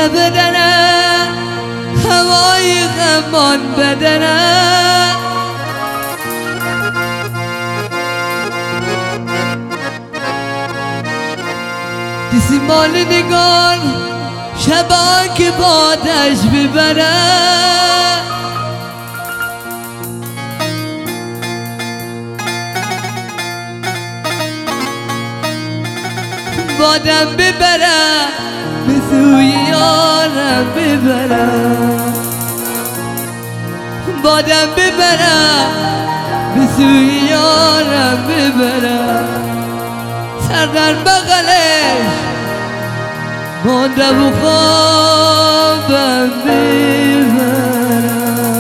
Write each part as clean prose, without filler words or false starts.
بدنه هوای غمان بدنه سیمان نگار شبا که بادش ببره بادم ببره به سوی یارم ببره بادم ببره به سوی یارم ببره سر در بغلش مانده و خوابم ببرم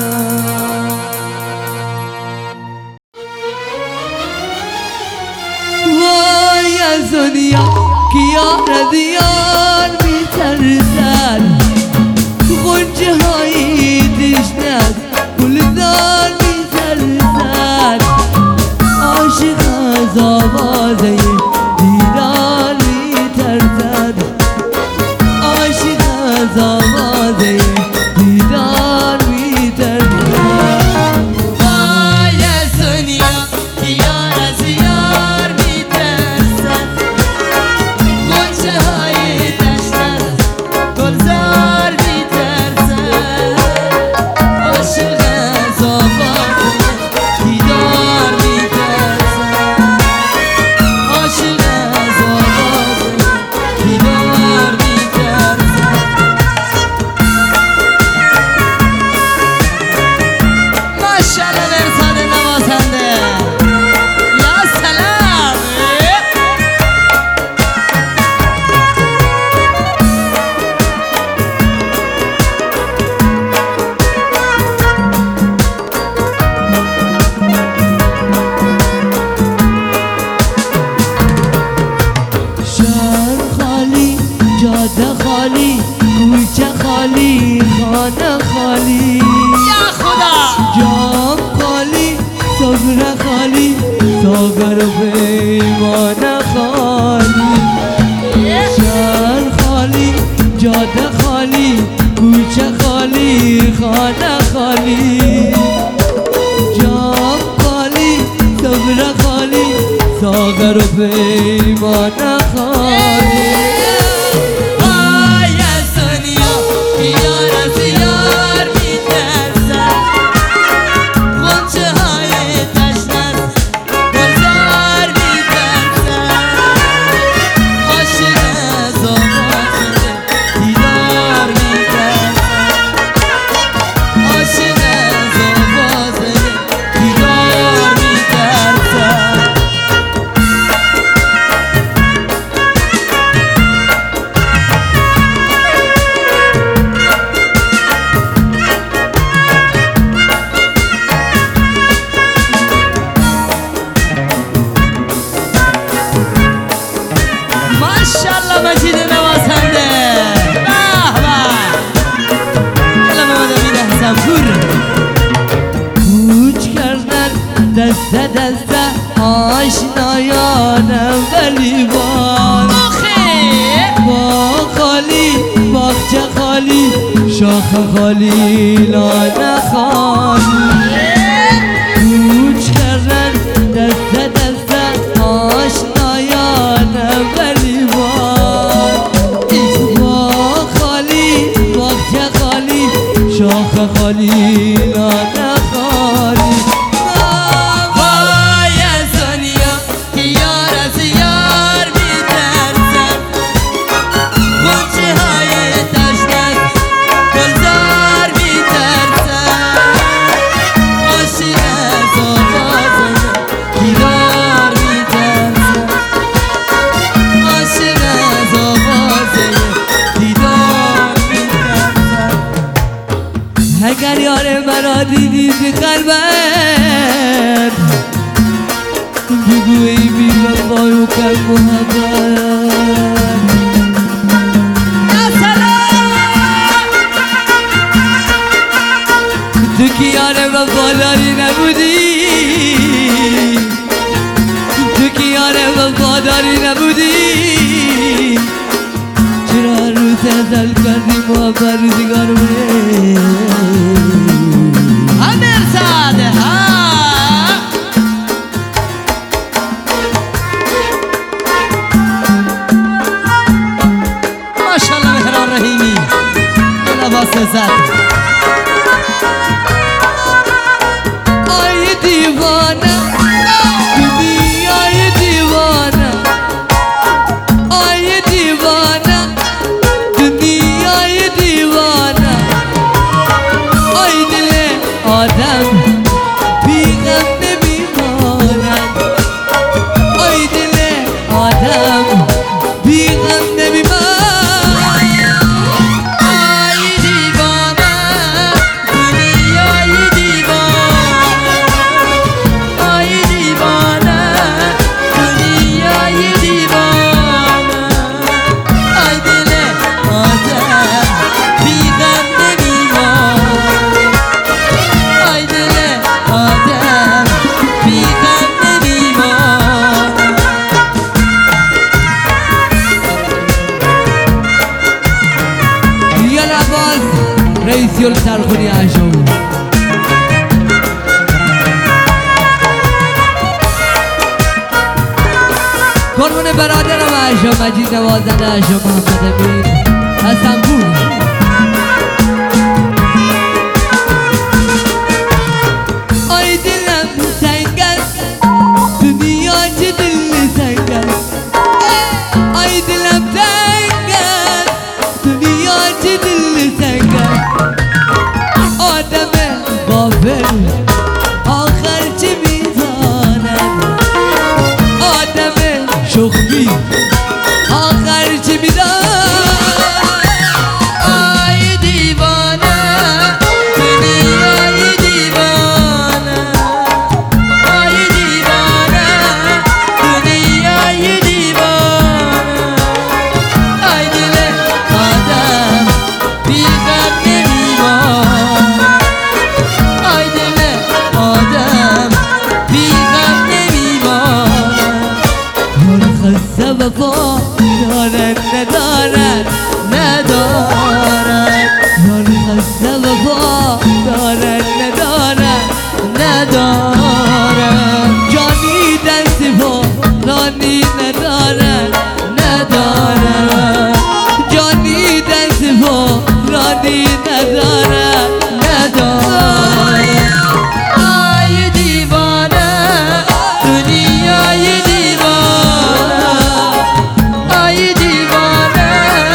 وای از دنیا که یار از یار میترسد غنچه های تشنه از گلزار میترسد عاشق از آوازه دیدار میترسد عاشق از آوازه دیدار میترسد وای از دنیا که یار از یار میترسد غنچه های تشنه گلزار میترسد عاشق از آوازه دیدار میترسد عاشق از آوازه دیدار میترسد ماشاءالله مرزاد نوازنده یا سلام شهر خالی جاده خالی کوچه خالی خانه خالی یا خدا جام خالی سفره خالی ساغر و پیمانه خالی شهر خالی جاده خالی کوچه خالی خانه خالی جام خالی سفره خالی ساغر و پیمانه خالی وای از دنیا که یار از یار میترسد غنچه های تشنه گلزار میترسد عاشق از آوازه دیدار میترسد عاشق از آوازه دیدار میترسد ماشاءالله مجید نوازنده به به الله محمد امین حسنپور کوچ کردن دسته دسته آشنایانم ولی باز با خالی باغچه خالی شاخه خالی لانه خالی کوچ کردن دسته دسته آشنایانم ولی باز با خالی باغچه خالی شاخه خالی لانه خالی وای از دنیا که یار از یار میترسد غنچه های تشنه گلزار میترسد عاشق از آوازه دیدار میترسد عاشق از آوازه دیدار میترسد اگر یار مرا دیدی به قلبت بگو ای بی وفا و کن محبت یا سلام تو که یار وفاداری نبودی تو که یار وفاداری نبودی چرا رو غزل کردیم و بر روزگار امیر ساده ها ماشاءالله مهران رحیمی لباس زد آی دیوانه دنیای دیوانه آی دیوانه دنیای دیوانه آی دل آدم بیغم نمیماند آی دل آدم بیغم نمیماند رئیسی السرخونی عجو قربون برادرم عجو مجید نوازنده عجو محمد امین حسنپور آی دلم سنگ است دنیا چه دل سنگ است آی دلم سنگ است دنیا چه دل سنگ است آدم غافل آخر چه میداند آدم شخمی آخر چه میداند آی دیوانه دنیای دیوانه آی دیوانه دنیای دیوانه آی دل آدم بیغم نمیماند آی دل آدم بیغم نمیماند یار خسته وفا دارد ندارد ندارد یار خسته وفا دارد ندارد ندارد جانی دست پا رانی ندارد ندارد جانی دست پا رانی ندارد ندارد آی دیوانه دنیای دیوانه آی دیوانه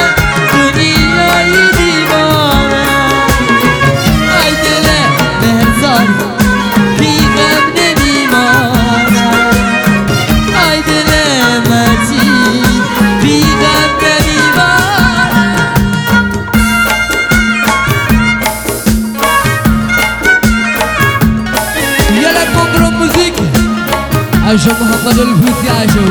دنیای دیوانه آی دل مهرزاد بیغم نمیماند آی دل مجید بیغم نمیماند یالا کمبرو موزیک عجو محمد الفوسی عجو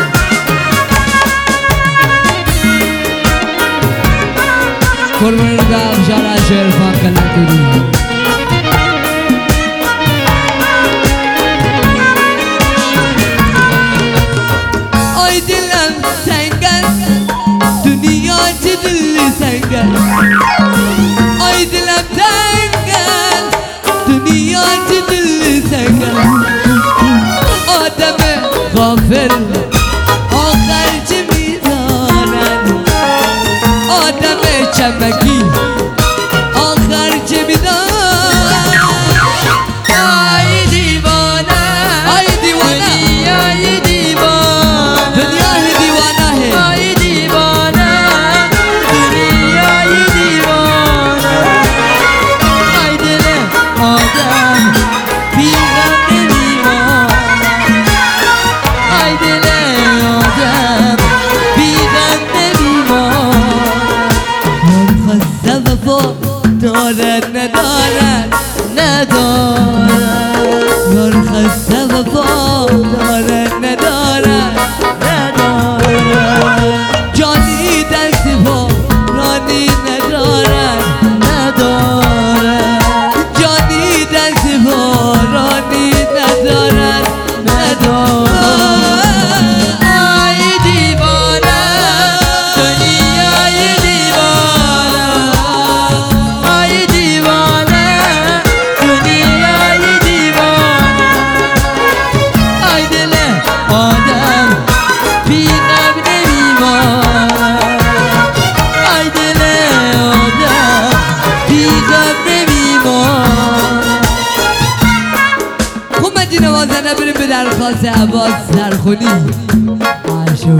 قربان رضا افشار عجو عرفان کلندری آی دلم سنگ است دنیا چه دل سنگ است آی دلم سنگ است دنیا چه دل سنگ است آدم غافل آخر چه میداند آدم چمکی آخر چه میداند آی دیوانه آی دیوانه دنیای دیوانه دنیای دیوانه ہے آی دیوانه دنیای دیوانه آی دل آدم بیغم نمیماند آی دل آدم بیغم نمیماند یار خسته وفا دارد ندارد ندارد یار خسته وفا دارد ندارد ندارد جانی دست پا رانی ندارد ندارد جانی دست پا رانی ندارد ندارد آی دیوانه دنیای دیوانه درخواست عباس سرخونی عاشق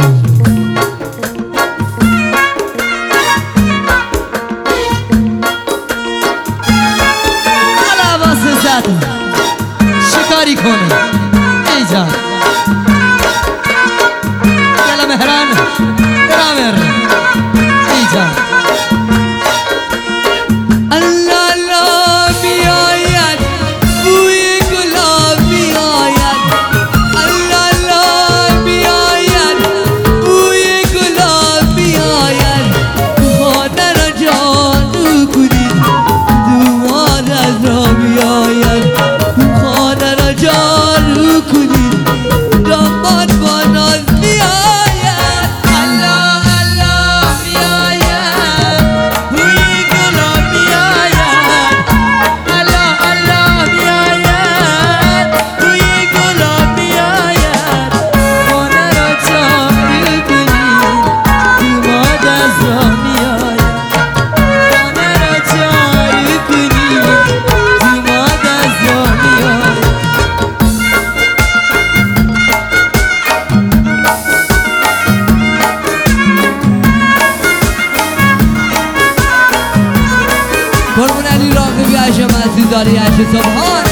شکاری کنه ایجا یلا مهران درامر ایجا الله الله بیاید بوی گلاب بیاید الله الله بیاید بوی گلاب بیاید خانه را جارو کنید دومان از را بیاید خانه را جارو کنید داماد با ناز بیاید الله الله بیاید بوی گلاب بیاید الله الله بیاید بوی گلاب بیاید خانه را جارو کنید داماد از را بیاید خانه را جارو کنید داماد از را بیاید قربون علی راقبی هاشم عزیز داری هاشم سبحان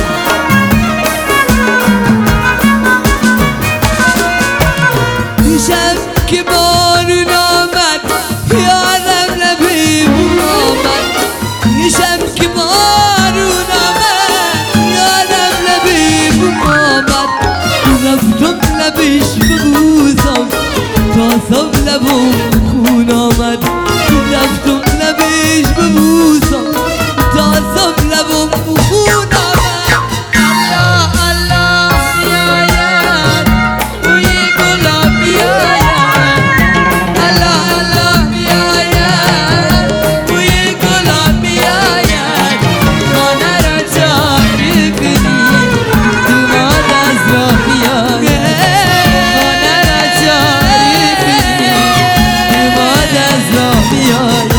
دیشب که بارون آمد یادم لبیبون آمد دیشب که بارون آمد یادم لبیبون آمد رفتم لبش ببوسم تا صبح لبم خون آمد رفتم لبش ببوسم تا صبح لبم خون آمد الله الله بیاید بوی گلاب بیاید الله الله بیاید بوی گلاب بیاید خانه را جارو کنید داماد از را بیاید خانه را جارو کنید داماد از را بیاید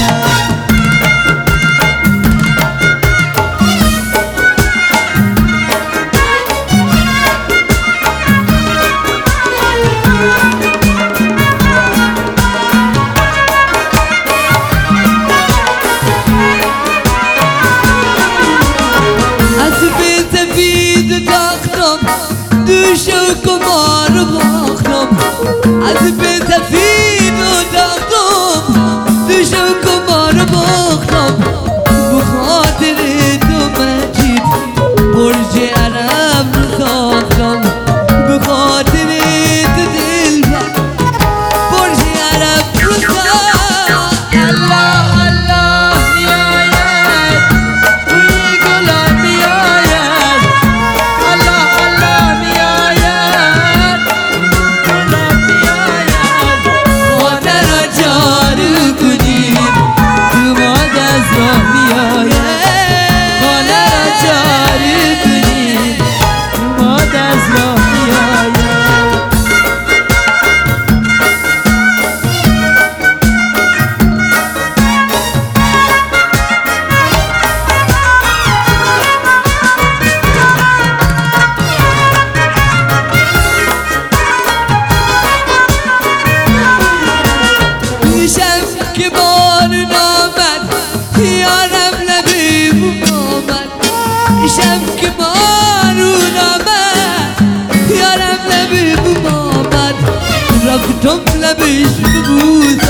دوش و کمار باختم از به سفید و داختم دوش و کمار باختم بخاطر تو مجید برج عرب رو ساختم بخاطر تو دلبر برج عرب رو ساختم الله الله بیاید بوی گلاب بیاید الله الله بیاید گلاب بیاید خانه را جارو کنید داماد از را بیاید خانه را جارو کنید داماد از را بیاید دیشب که بارون آمد یارم لبیبون آمد دیشب که بارون آمد یارم لبیبون آمد رفتم لبش ببوسم